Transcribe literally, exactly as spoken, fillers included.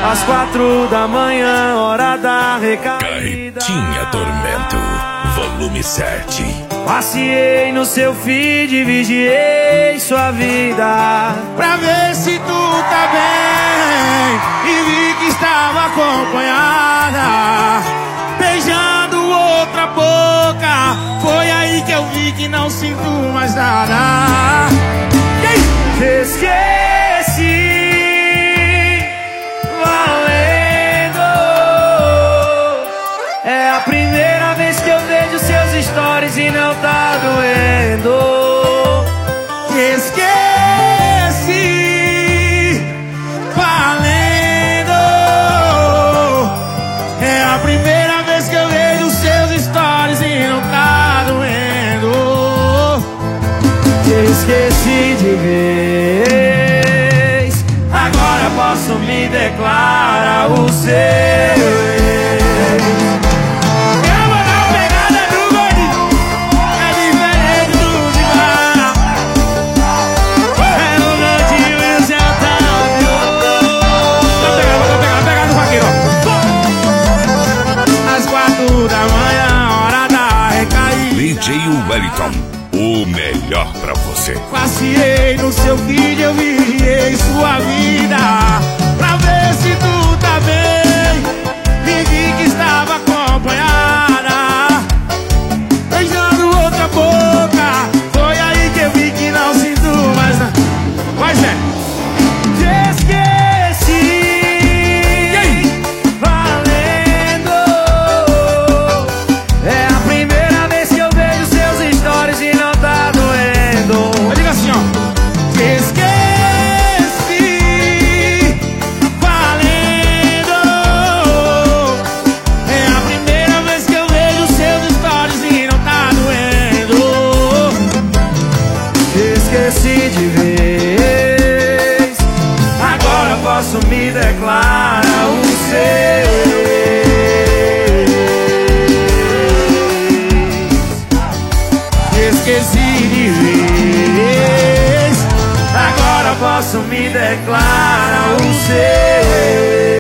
Às quatro da manhã, hora da recaída. Carretinha Tormento, volume sete. Passeei no seu feed, vigiei sua vida pra ver se tu tá bem, e vi que estava acompanhada, beijando outra boca. Foi aí que eu vi que não sinto mais nada. Esqueci, valendo. É a primeira vez que eu vejo seus stories e não tá doendo. Esqueci, valendo. É a primeira vez que eu vejo seus stories e não tá doendo. Esqueci de vez, agora posso me declarar o seu. D J Wellington, o melhor pra você. Passeei no seu feed, eu vigiei sua vida pra ver se tu tá bem, e vi que estava acompanhada, beijando outra boca. Foi aí que eu vi que não sinto mais nada. Vai, Zé. Esqueci de vez, agora posso me declarar o seu. Esqueci de vez, agora posso me declarar o seu.